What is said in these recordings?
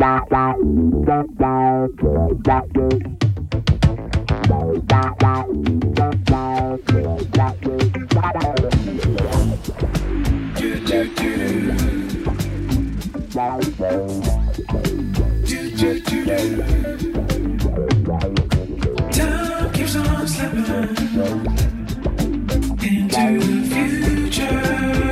Time keeps on slipping into the future.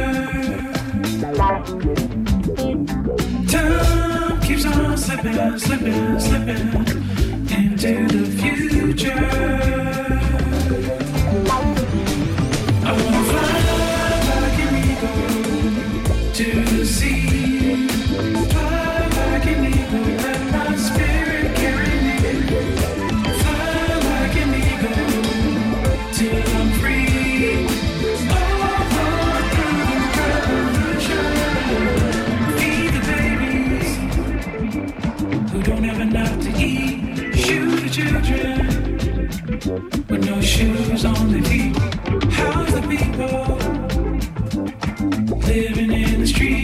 Time keeps on slipping, slipping, slipping into the future. I wanna fly like an eagle to the sea. Fly like an eagle, let my spirit carry me. Fly like an eagle till I'm free. Over through the revolution. Feed the babies who don't have enough to eat. Shoot the children with no shoes on their feet. House the people living in the street.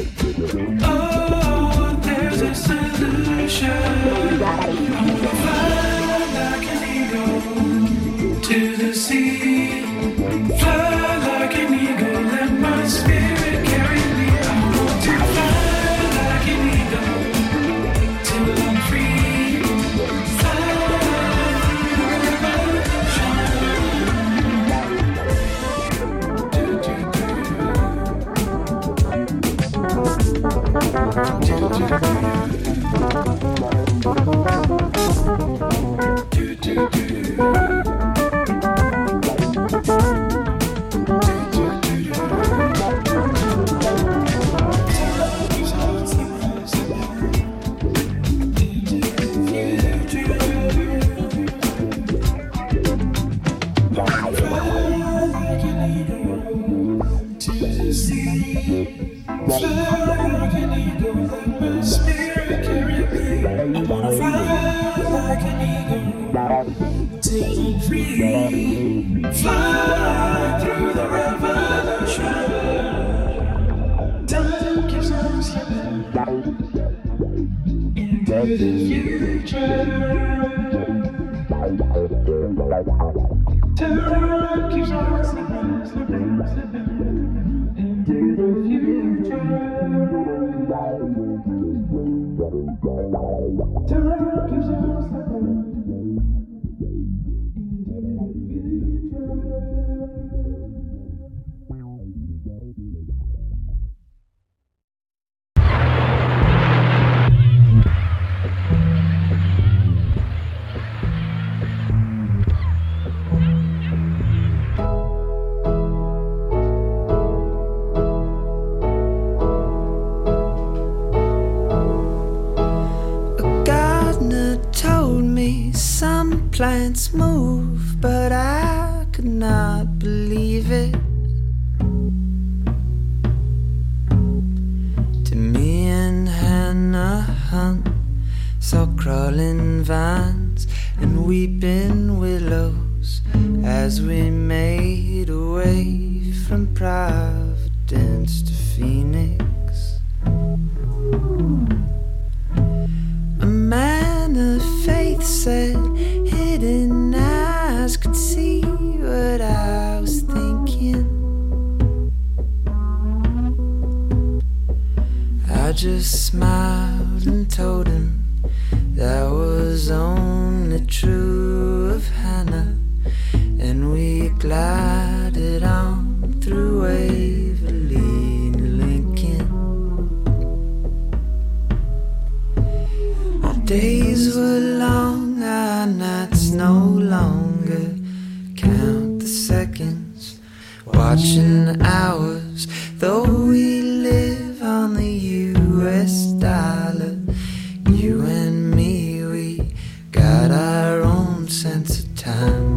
Oh, there's a solution. I wanna fly like an eagle to the sea. Fly like an eagle, let my spirit carry me. I want to fly like an eagle till I'm free. Fly through the revolution. Time keeps on slipping into the future. Time keeps on slipping, slipping, slipping into the future. Time keeps on slipping. Plants move, but I could not believe it. To me and Hannah Hunt saw crawling vines and weeping willows as we made our way from Providence to Phoenix. A man of faith said hidden eyes could see what I was thinking. I just smiled and told him that was only true of Hannah, and we glided on through Waverly to Lincoln. Our days were long, our nights no longer. Count the seconds, watching the hours, though we live on the US dollar. You and me, we got our own sense of time.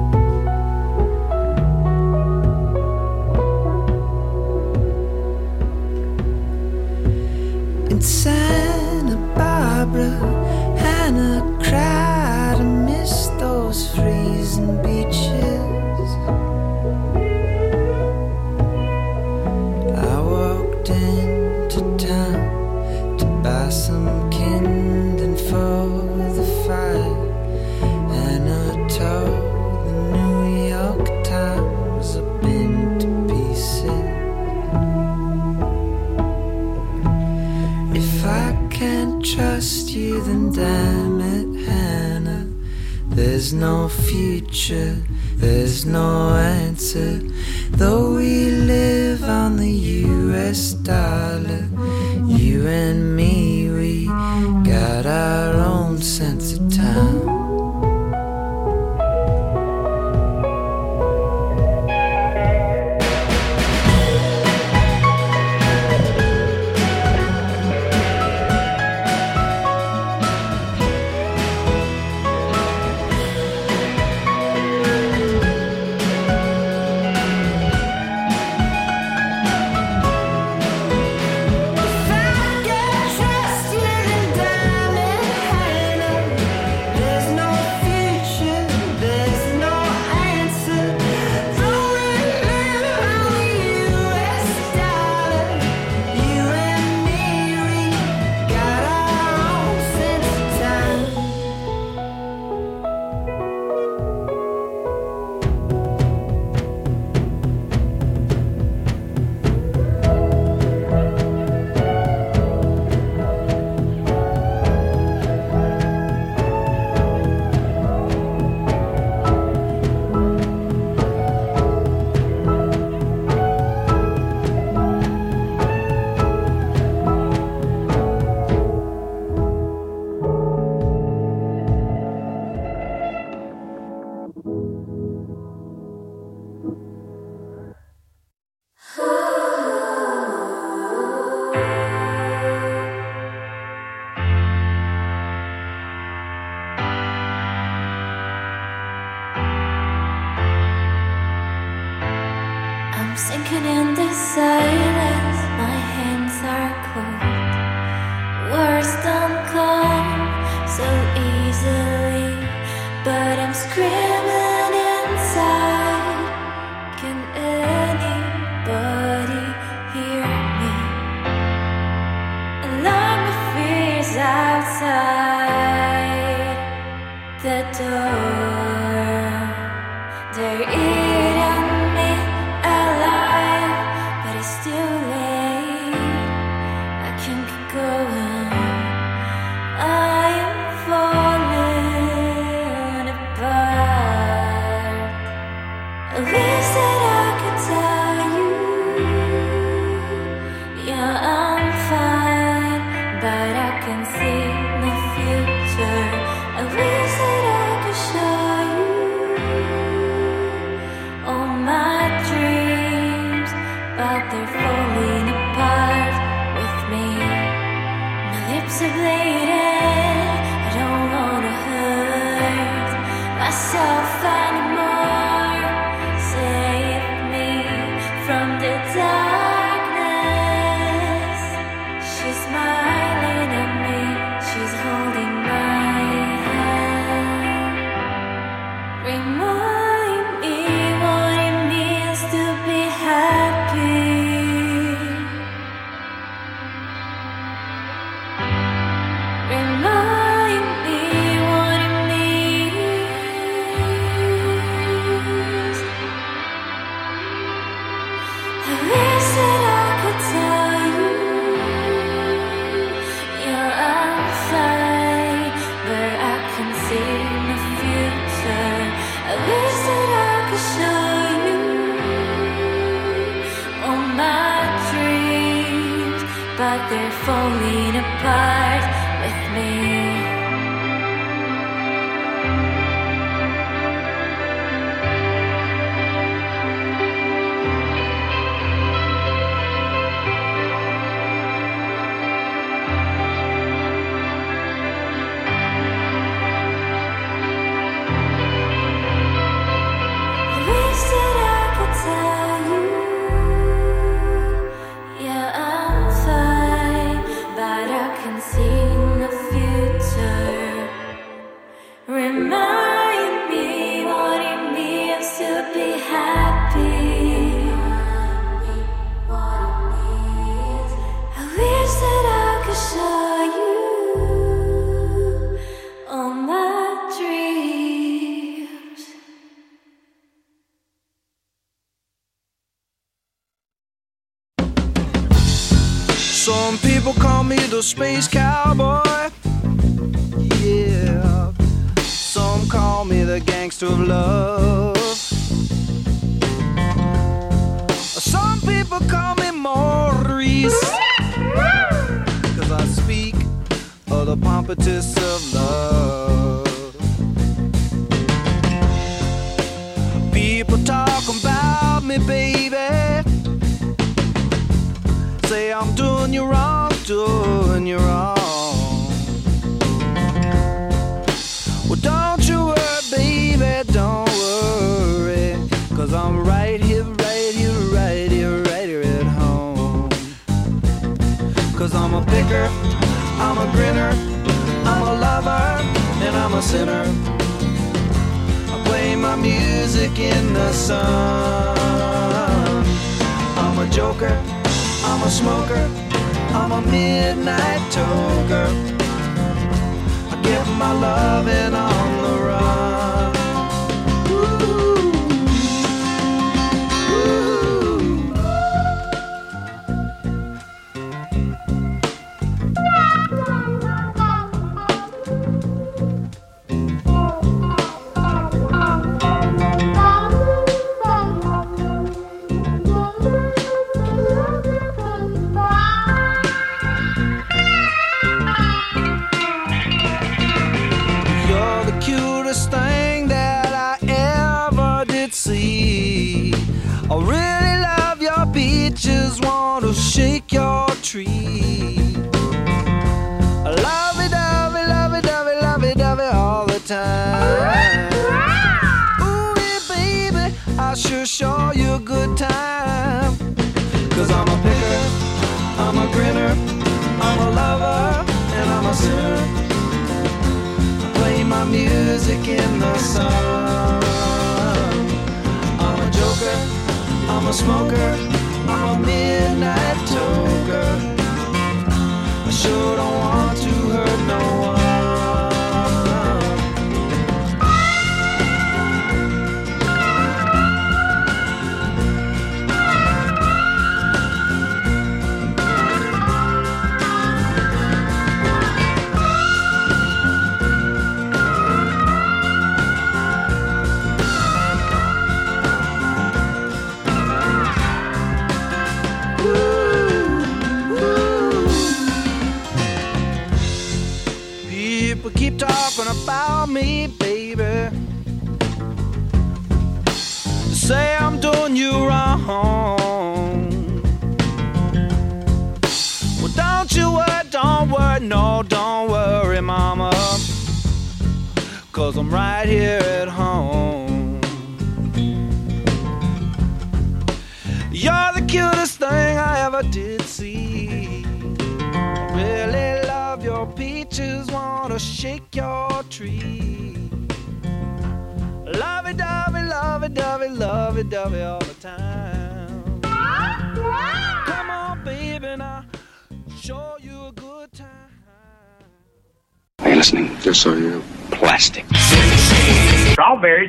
In Santa Barbara, Hannah cried and missed those freezing beaches. I walked you, then damn it, Hannah. There's no future, there's no answer. Though we live on the US dollar, you and me, we got our own sense of time. I'm sinking in the silence, my hands are cold. Words don't come so easily, but I'm screaming inside. Can anybody hear me? Alarm the fears outside the door. They're eating me alive, but it's too late. I can't keep going. I am falling apart. I wish that I could tell you, yeah, I'm fine, but I can see my future. I wish that I could show you all my dreams, but they're falling apart with me. My lips are bleeding, I don't wanna hurt myself anymore. Save me from the darkness. She's smiling at me, she's holding my hand. Remind me what it means to be happy. Remind me what it means. I wish that I could tell you, yeah, I'm fine, but I can see my future. I wish that I could show you all my dreams, but they're falling apart with me. I wish that I could tell you, yeah, I'm fine, but I can see the future. Remind me what it means to be happy. I wish that I could show you all my dreams. Some people call me the space cowboy. taste of love. Some people call me Maurice, 'cause I speak of the pompatus of love. People talk about me, baby, say I'm doing you wrong, doing you wrong. Well, don't you worry, baby, don't worry, 'cause I'm right here, right here, right here, right here at home. 'Cause I'm a picker, I'm a grinner, I'm a lover, and I'm a sinner. I play my music in the sun. I'm a joker, I'm a smoker, I'm a midnight toker. I get my loving on the run. Ooh. Thing that I ever did see. I really love your beaches, want to shake your tree. I love it, love it, love it, love it, love it, love it all the time. Ooh, yeah, baby, I sure show you a good time. 'Cause I'm a picker, I'm a grinner, I'm a lover, and I'm a sinner. Play my music in the sun. I'm a joker, I'm a smoker, I'm a midnight toker. I sure don't want to hurt no one. People keep talking about me, baby. Say I'm doing you wrong. Well, don't worry, no, don't worry, mama. 'Cause I'm right here at home. You're the cutest thing I ever did see. I really love your peaches, wanna shake your tree. Love it, dovey, love it, dovey, love it, dovey all the time. Come on, baby, now show you a good time. Are you listening? Yes, I am. Plastic. Strawberries.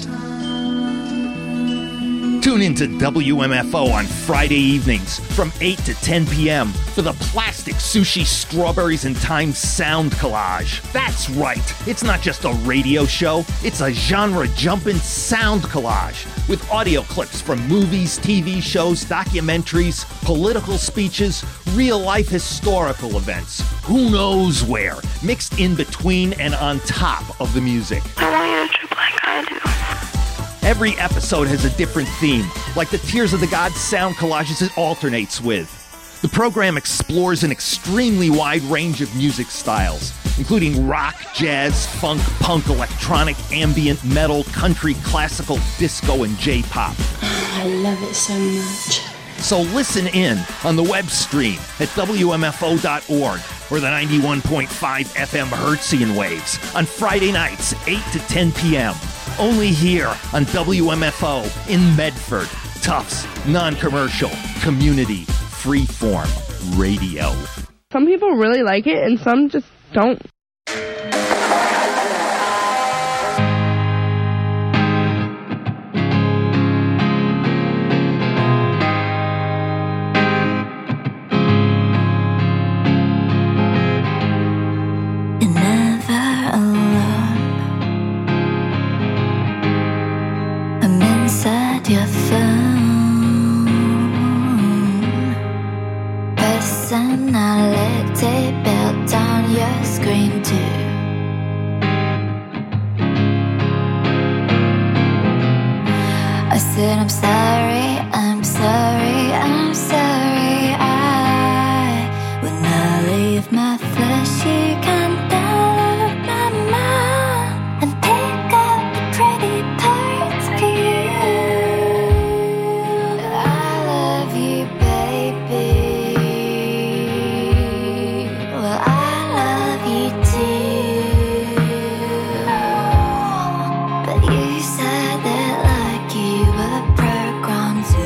Tune in to WMFO on Friday evenings from 8 to 10 p.m. for the Plastic Sushi Strawberries and Time Sound Collage. That's right, it's not just a radio show, it's a genre-jumping sound collage with audio clips from movies, TV shows, documentaries, political speeches, real-life historical events, who knows where, mixed in between and on top of the music. I want you to trip like I do. Every episode has a different theme, like the Tears of the Gods sound collages it alternates with. The program explores an extremely wide range of music styles, including rock, jazz, funk, punk, electronic, ambient, metal, country, classical, disco, and J-pop. I love it so much. So listen in on the web stream at WMFO.org or the 91.5 FM Hertzian waves on Friday nights, 8 to 10 p.m. Only here on WMFO in Medford. Tufts, non-commercial, community, freeform radio. Some people really like it and some just don't. I'm sorry, I'm sorry, I'm sorry. I would not leave my flesh. You can download my mind and pick up the pretty parts for you. I love you, baby. Well, I love you too. But you said that like you were programmed to.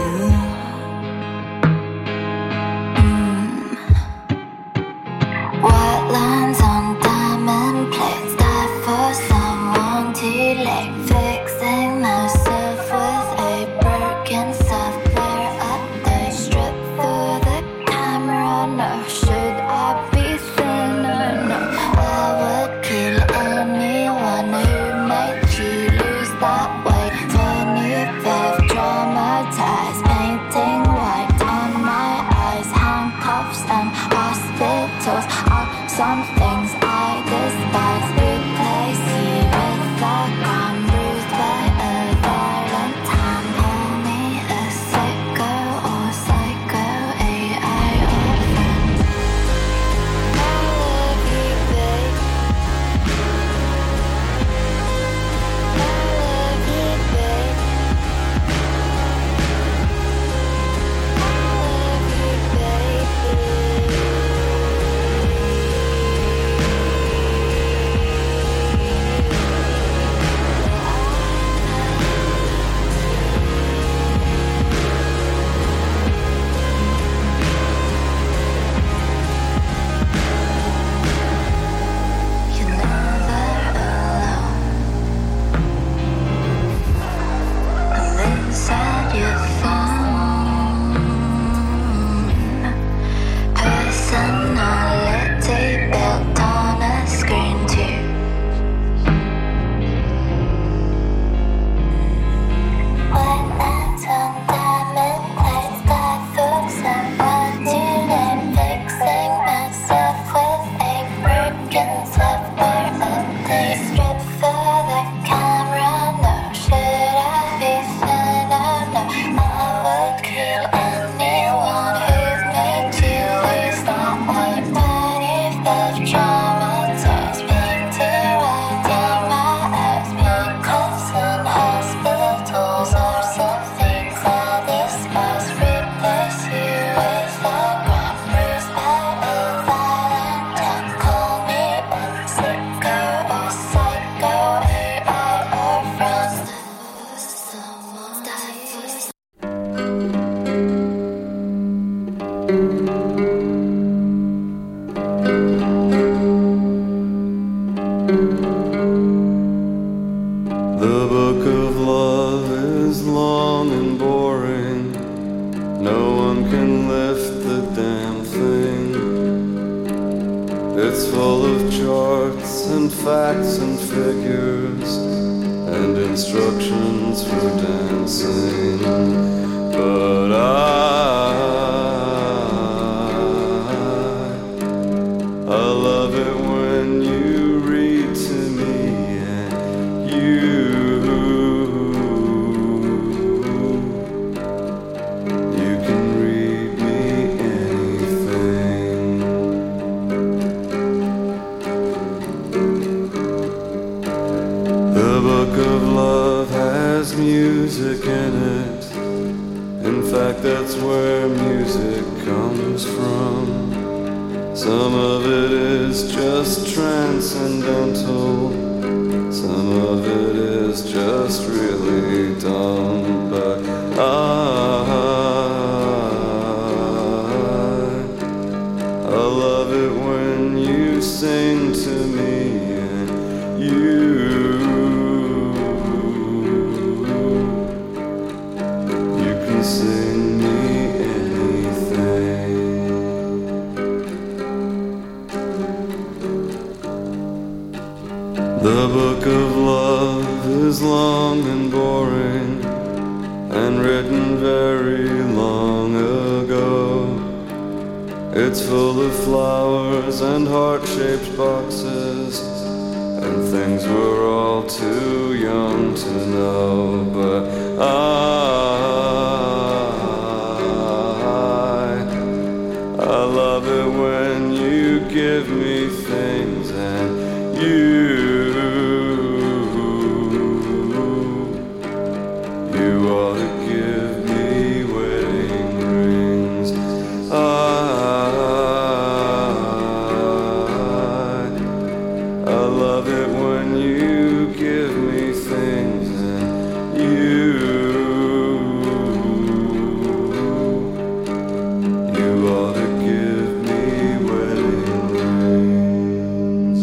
White lines on diamond plates, die for someone too late. Fixing myself with a broken software update. Strip for the camera, no. Should I be thinner? No. I would kill anyone who made you lose that weight. Turn you fifth, traumatized, painting white on my eyes. Handcuffs and hospitals are some things I despise. Replace you with a gun, bruised by a violent hand. Call me a psycho or psycho AI or friend. I love you, babe. I love you, babe. You're never alone. And inside your phone, personality built on a screen too. White lines on diamond plates, die for someone too late. Fixing myself with a broken software update. Strip for the camera, no. Should I be thinner? No. I would kill anyone who made you lose that weight. When you felt traumatized, painted right on my eyes. Handcuffs and hospitals are some things I despise. Replace you with a gun, bruised by a violent hand. Call me a sicko or psycho AI or friend. Someone die for The book of love is long and boring. No one can lift the damn thing. It's full of charts and facts and figures and instructions for dancing. But I love it when you read to me and you can read me anything. The book of love has music in it. In fact, that's where music comes from. Some of it is just transcendental. Some of it is just really dumb. But I love it when you sing to me and you can sing me anything. The book of love is long and boring and written very long ago. It's full of flowers and heart-shaped boxes and things we're all too young to know. But love it when you give me things and you ought to give me wedding rings.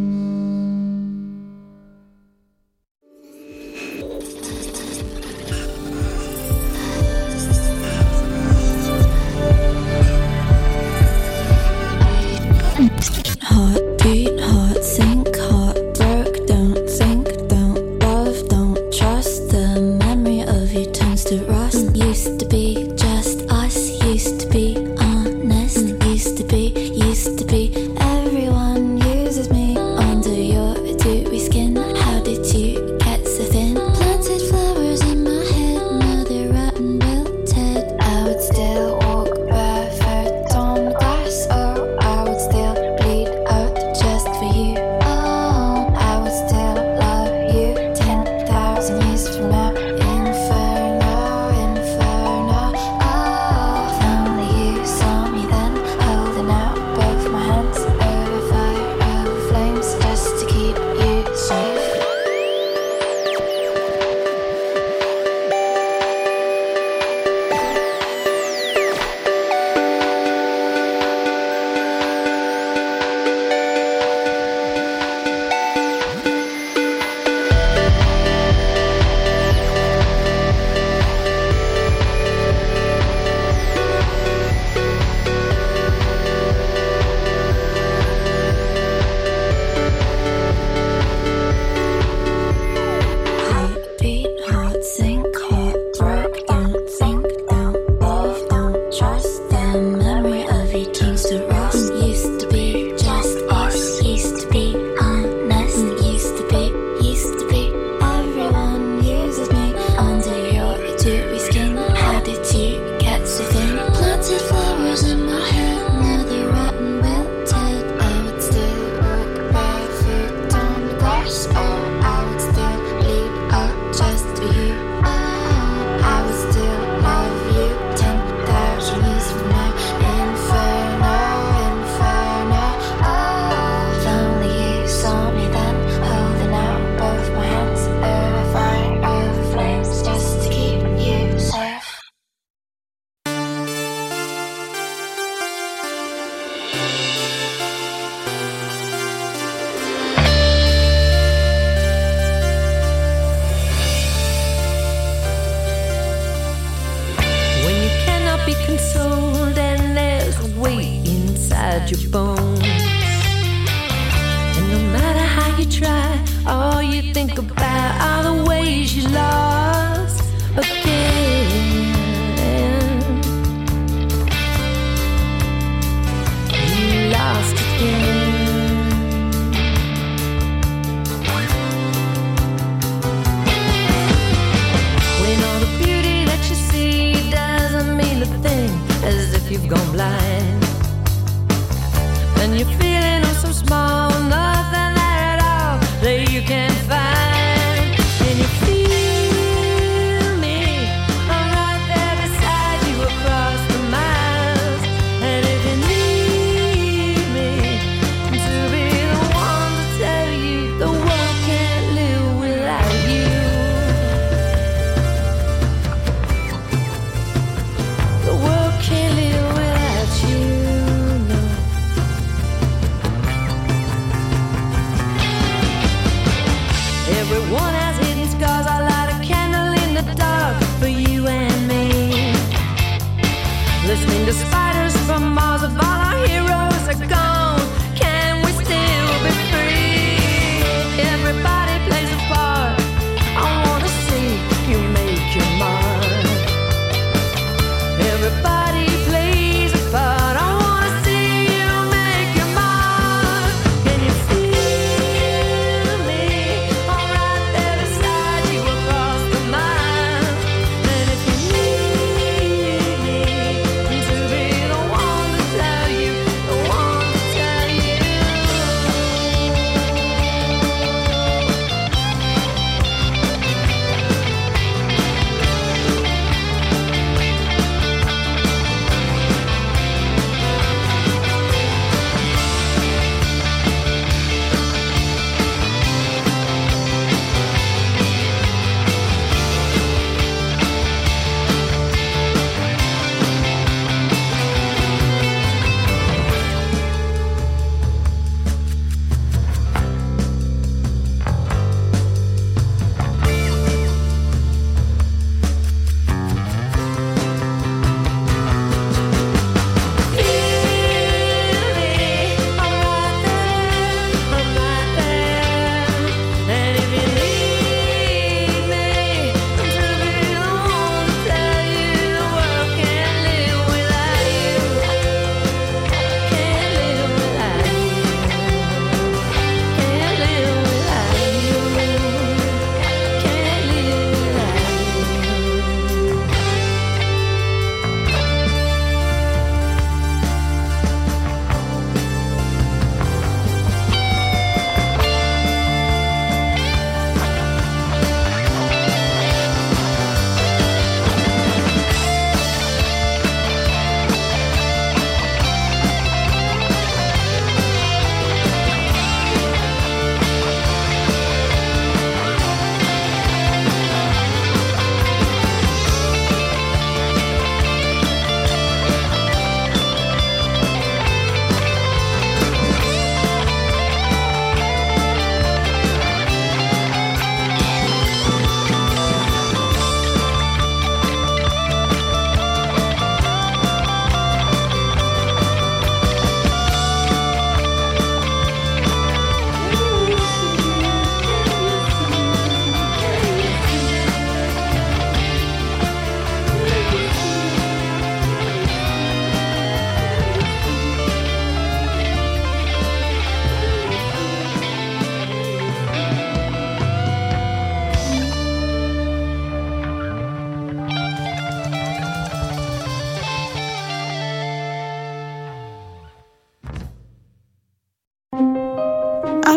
Heartbeat, heart sink, heart broke. Don't think, don't love, don't trust. The memory of you turns to rust. Used to be just us, used to be honest, used to be. Everyone uses me under your dewy skin. How did you get so thin? Planted flowers in my head, now they're rotten, wilted. I would still walk barefoot on grass, or I would still bleed out just for you. Oh, I would still love you 10,000 years from now. Inferno, inferno. Oh, if only you saw me then, holding out both my hands over fire, over flames, just to keep you safe. Heartbeat, heart sink, heart broke. Don't think, don't love, don't trust. The memory of you turns to rust. Used to be just us, used to be honest, used to be. Everyone uses me under your dewy skin. How did you get so thin? Planted flowers in my head, now they're rotten, wilted. I would still walk barefoot on the grass, or I would still bleed out just for you. Oh, I would still love you 10,000 years from now. Inferno, inferno. Oh, if only you saw me then, holding out both my hands over fire, over flames, just to keep you safe. When you cannot be consoled and there's weight inside your bones, and no matter how you try, all you think about are the ways you lost again. You lost again. When all the beauty that you see doesn't mean a thing, as if you've gone blind, and you're feeling oh so small, nothing there at all that you can find. Can you feel me? I'm right there beside you across the miles, and if you need me to be the one to tell you the world can't live without you. The world can't live without you, no. Everyone has hidden scars. I light a candle in the dark for you and me. Listening to spiders from Mars, if all our heroes are gone, can we still be free? Everybody plays a part. I wanna see you make your mark. Everybody plays a part. I wanna see you make your mark. Can you feel me? I'm right there beside you across the miles. And if you need me to be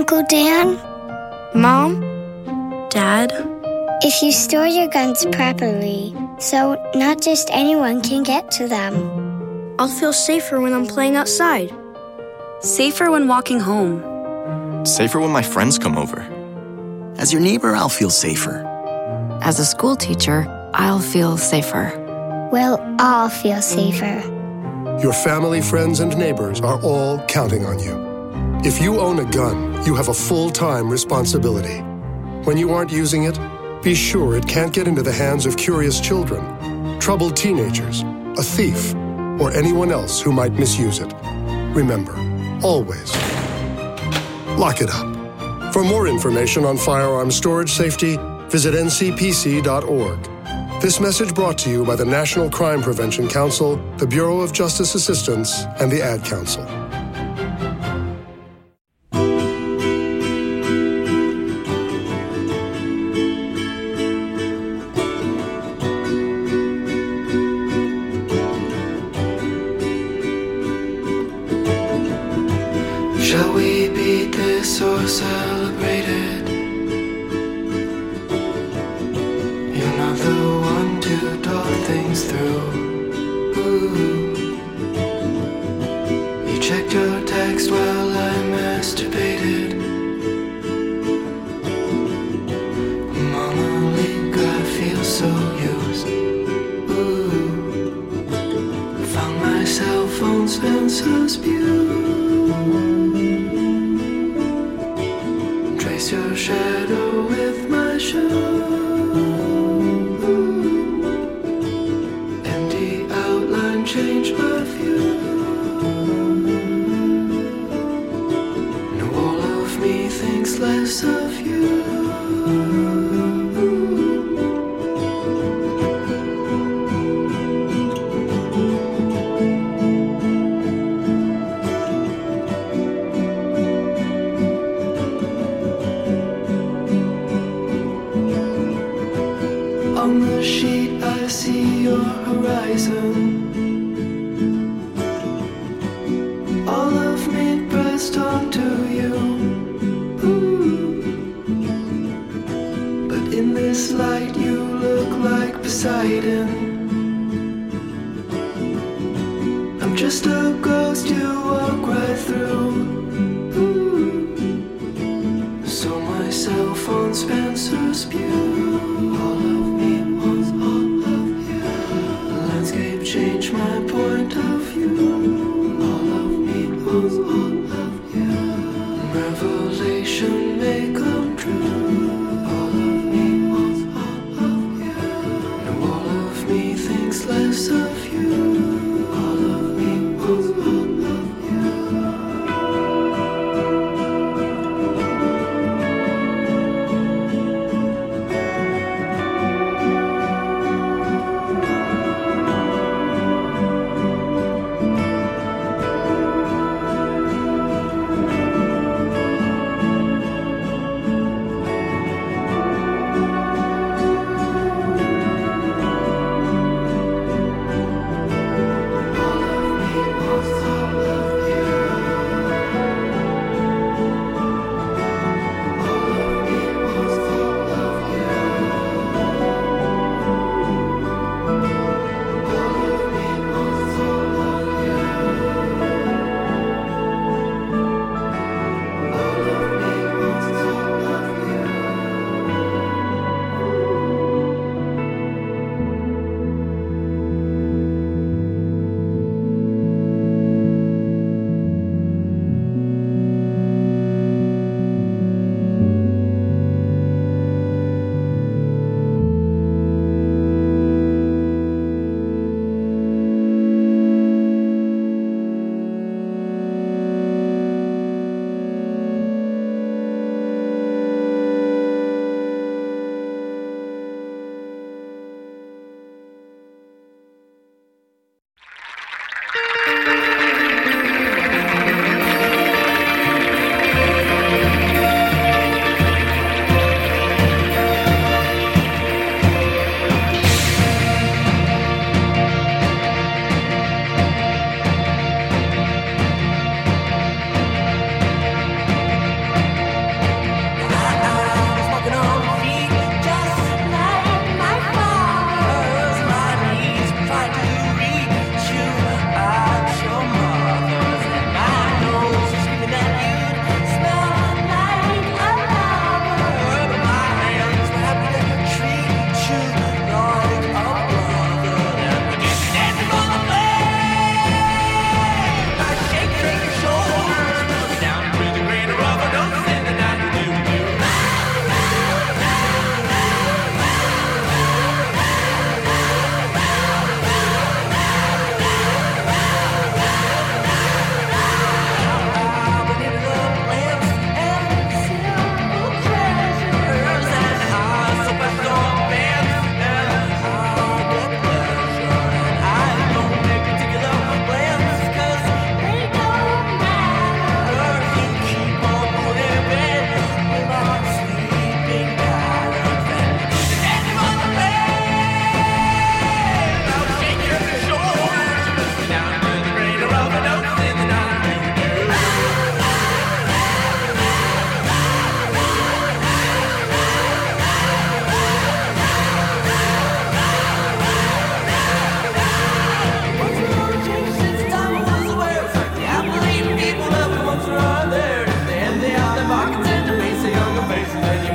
Uncle Dan? Mom? Dad? If you store your guns properly, so not just anyone can get to them. I'll feel safer when I'm playing outside. Safer when walking home. Safer when my friends come over. As your neighbor, I'll feel safer. As a school teacher, I'll feel safer. We'll all feel safer. Your family, friends, and neighbors are all counting on you. If you own a gun, you have a full-time responsibility. When you aren't using it, be sure it can't get into the hands of curious children, troubled teenagers, a thief, or anyone else who might misuse it. Remember, always, lock it up. For more information on firearm storage safety, visit ncpc.org. This message brought to you by the National Crime Prevention Council, the Bureau of Justice Assistance, and the Ad Council. Shall we beat this or celebrate it? You're not the one to talk things through. Ooh. You checked your text while I masturbated. Mama Leak, I feel so used. Ooh. Found myself on Spencer's Pew. Trace your shadow with my shoe. Empty outline, change my view. No, all of me thinks less of you. On the sheet I see your horizon. All of me pressed onto you. Ooh. But in this light you look like Poseidon. I'm just a ghost you walk right through. Ooh. Saw myself on Spencer's Pew. Change my point of view. All of me was all of you. Revelation may come true. All of me was all of you. No, all of me thinks less of you. All of me was all of you.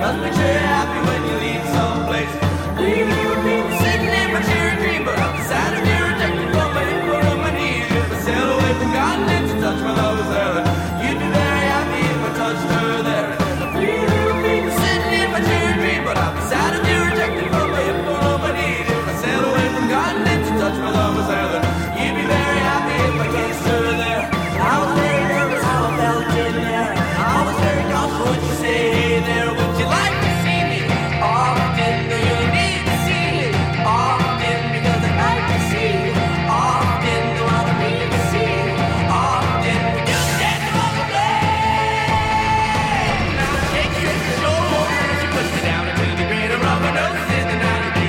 Must make sure you're happy when you leave someplace. Leaving you with me, sitting in my cherry dream, but I'm decided to reject you from my hip or on my knees. If I sail away from continents to touch my lover's there, you'd be very happy if I touched her there. Leaving you with me, sitting in my cherry dream, but I'm decided to reject you from my hip or on my knees. If I sail away from continents to touch my lover's there, you'd be very happy if I kissed her there. I was very nervous how I felt in there. I was very cautious what you say. Hey there, would you like to see me? Often, do you need to see me? Often, because I like to see you. Often, do I need to see you? Often, would you stand on the blade? Now take you to the shore. She puts me down into the greater of her nose. In the night of you.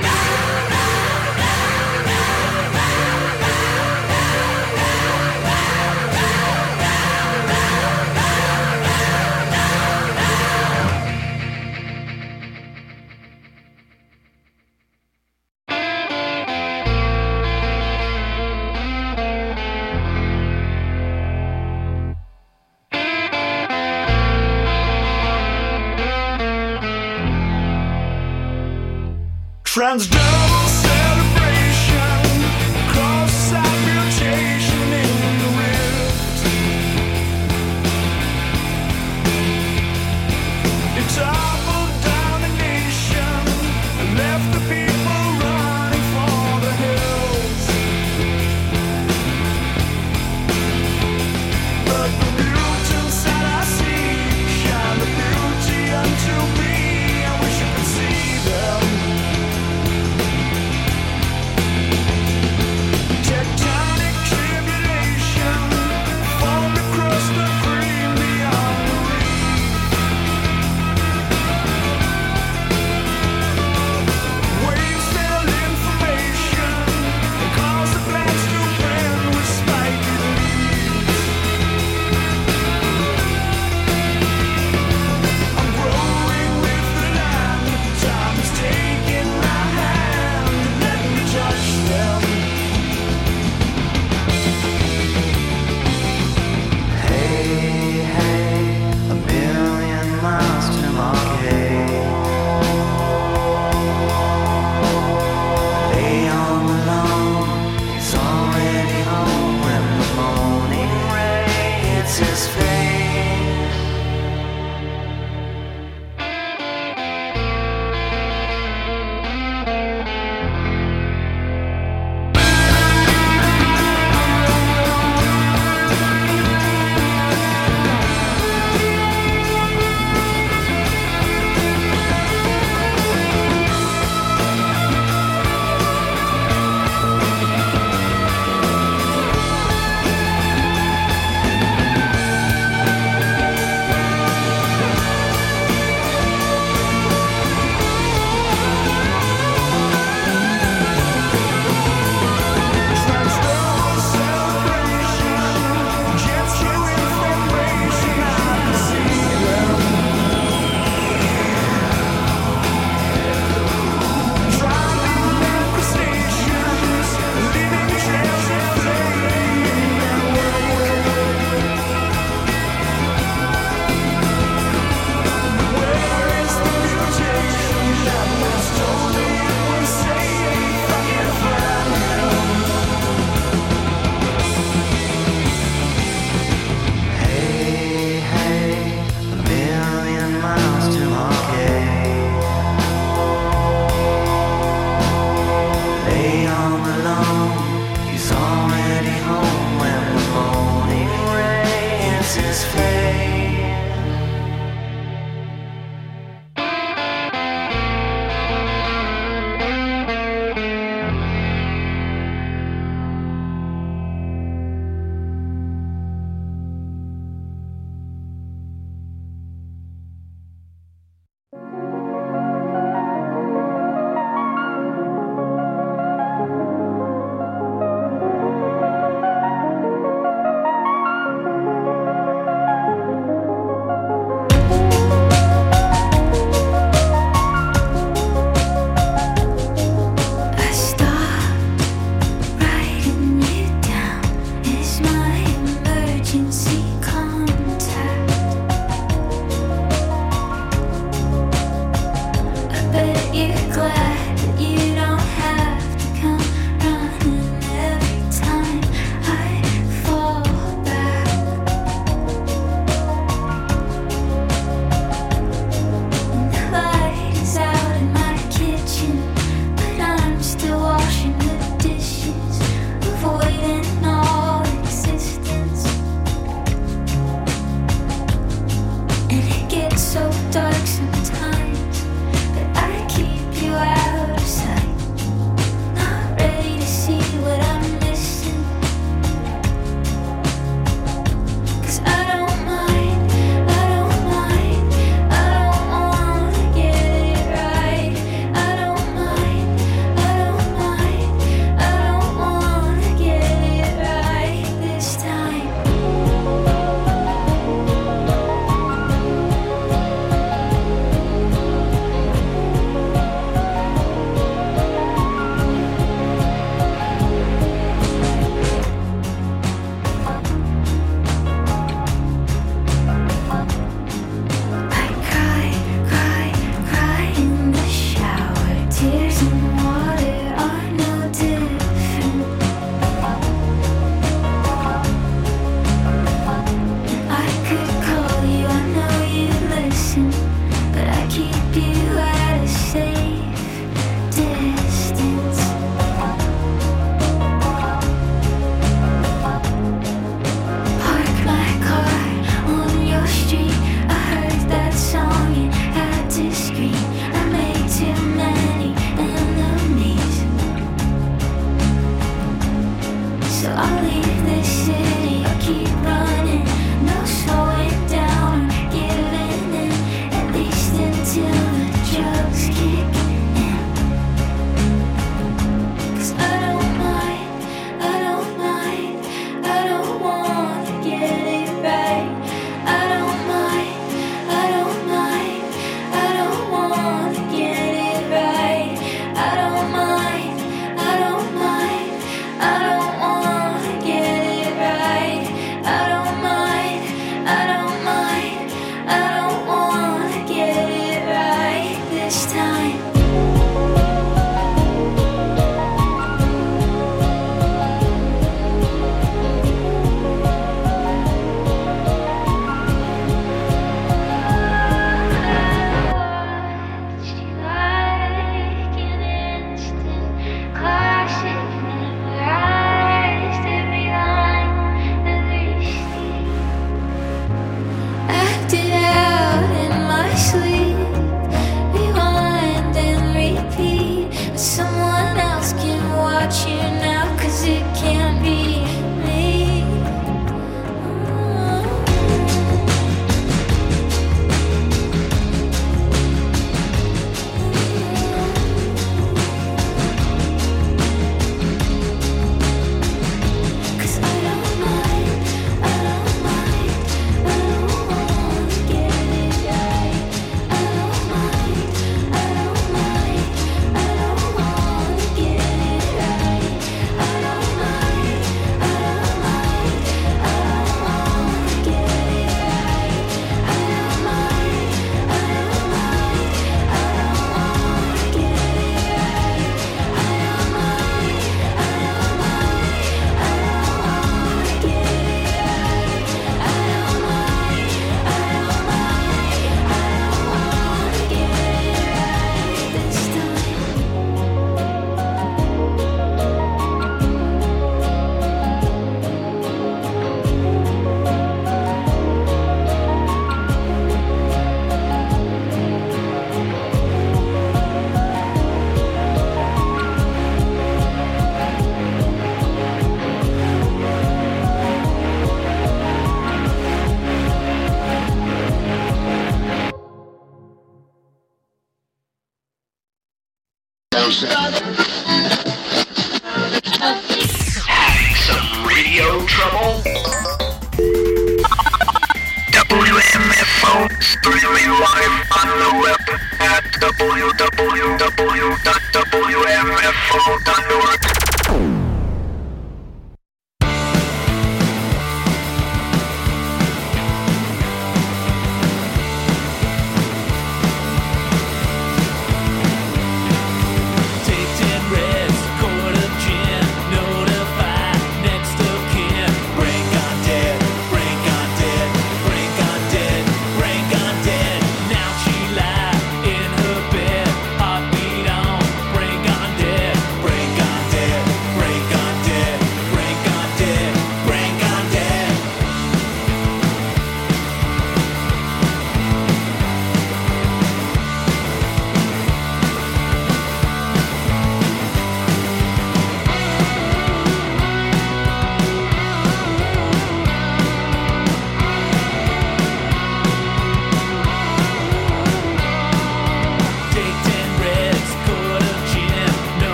Transdermal celebration, cross-side mutation in the rift. It toppled down the nation and left the people running for the hills. But the mutants that I see shine the beauty unto me. I wish you could see them. Tectonic tribulation formed across the green beyond the reef. Waves fell information and caused the plants to bend with spiky leaves. I'm growing with the land. Time is taking my hand. Let me touch them. Hey, hey, a billion miles to Margate. Lay on the lawn, he's already home when the morning ray hits his face. You're glad that you don't have to come running every time I fall back. And the light is out in my kitchen, but I'm still washing the dishes, avoiding all existence. And it gets so dark sometimes, but I keep you out of sight. Not ready to see what I'm missing, 'cause I don't mind, I don't mind, I don't wanna get it right. I don't mind, I don't mind, I don't wanna get it right this time. I cry, cry, cry in the shower. Tears and water are no different. I could call you, I know you listen, but I keep you at a safe distance. Park my car on your street. I heard that song and had to scream. I made too many enemies, so I'll leave this city. I'll keep running, no slowing down or giving in, at least until the drugs kick in. 'Cause I don't mind, I don't mind, I don't wanna get it right. I don't mind, I don't mind, I don't wanna get it right. I don't mind, I don't mind, I don't wanna get it right. I don't mind, I don't mind, I don't wanna get it right this time. Like an instant classic, memorized every line, every scene. Acted out in my sleep, rewind and repeat. But someone else can watch you now, 'cause it can't be me. Cause I don't mind, I don't mind, I don't wanna get it right. I don't mind, I don't mind, I don't wanna get it right. I don't mind, I don't mind, I don't wanna get it right. I don't mind, I don't mind, I don't wanna get it right. I don't mind, I don't mind, I don't wanna get it right. I don't mind, I don't mind, I don't wanna get it right this time. Having some radio trouble? WMFO streaming live on the web at www.wmfo.org.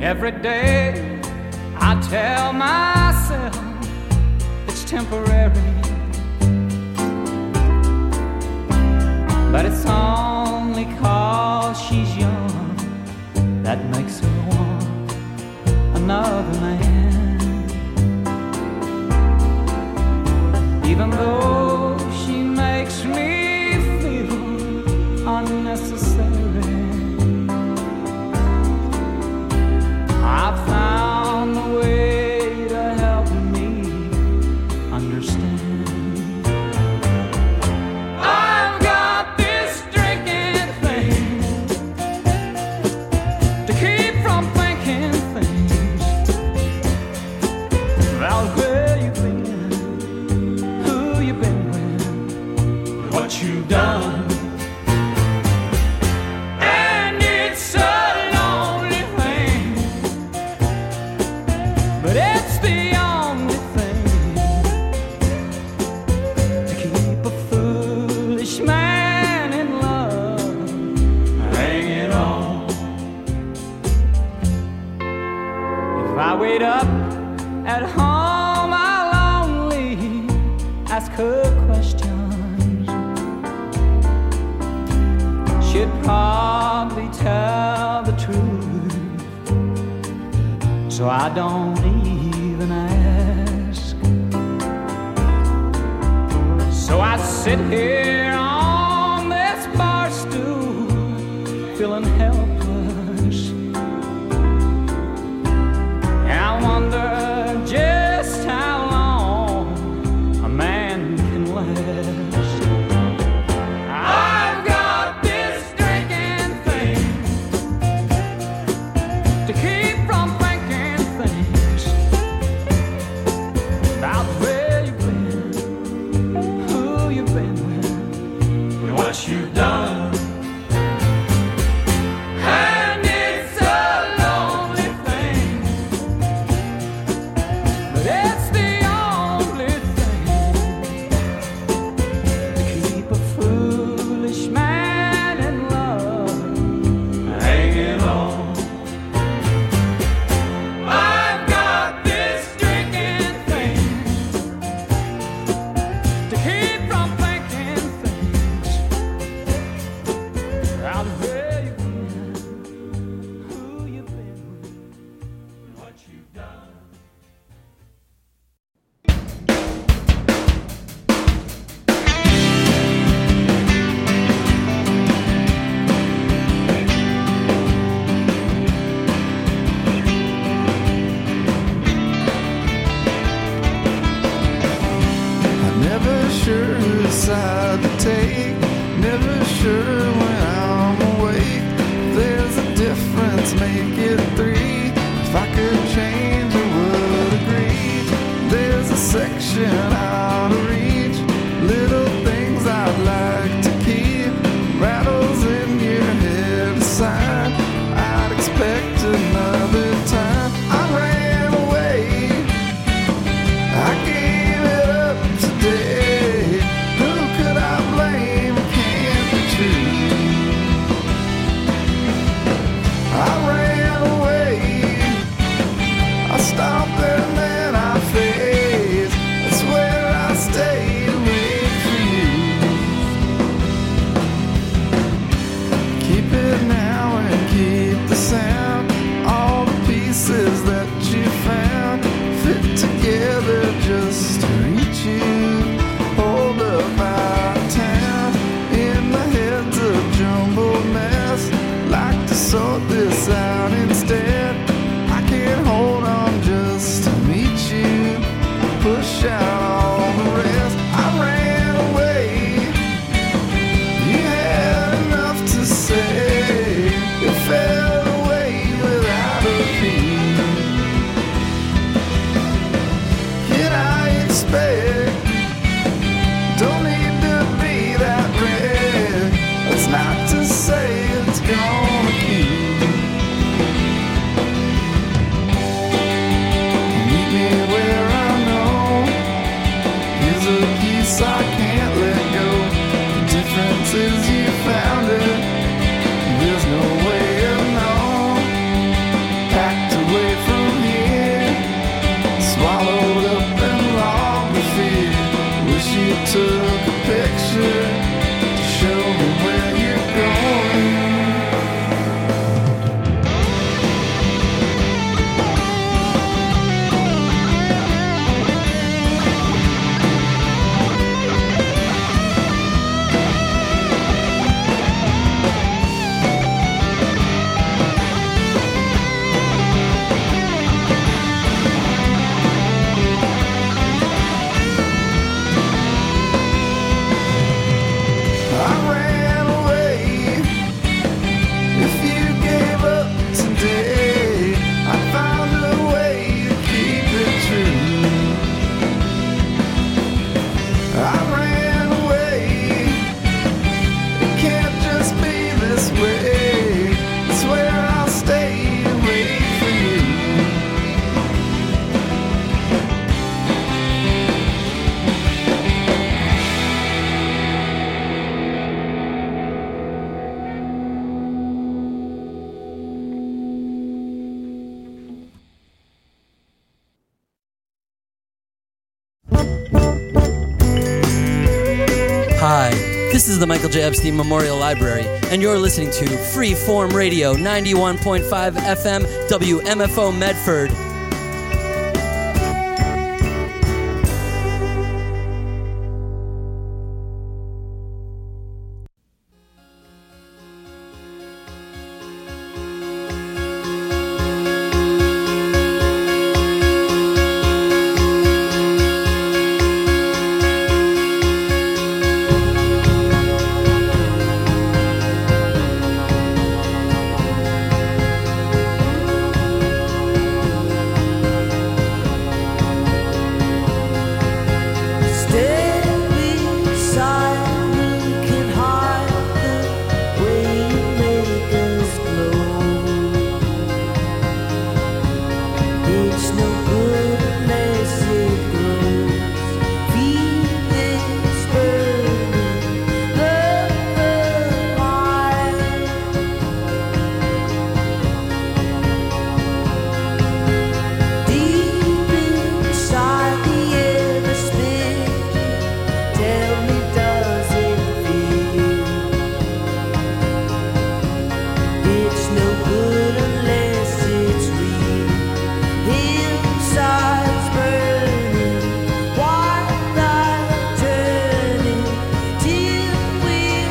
Every day I tell myself it's temporary, but it's only 'cause she's young that makes her want another man. Even though she makes me feel unnecessary, I've found a way to help me understand. I've got this drinking thing to keep from thinking things about where you've been, who you've been with, what you've done. And it's a lonely thing, but it's the only thing to keep a foolish man in love hanging on. If I wait up at home, I'll only ask her questions. She'd probably tell the truth, so I don't even ask. So I sit here on this bar stool, feeling helpless, and I wonder just how long a man can last. I've got this drinking thing to keep from thinking things about where you've been, who you've been with, and what you've done. And it's a lonely thing, but it's the only thing to keep a foolish man in love hanging on. I've got this drinking thing to keep from thinking things about where you've been, who you've been with, and what you've done. I'm never sure whose side to take, never sure when I'm awake. There's a difference, make it three. If I could change, I would agree. There's a section out of reach, little things I'd like to keep. Rattles in your head aside, I'd expect another time. I ran away, I gave it up today. Who could I blame? It can't be true. I ran away, I stopped and then I faced. That's where Hi, this is the Michael J. Epstein Memorial Library, and you're listening to Freeform Radio 91.5 FM WMFO Medford.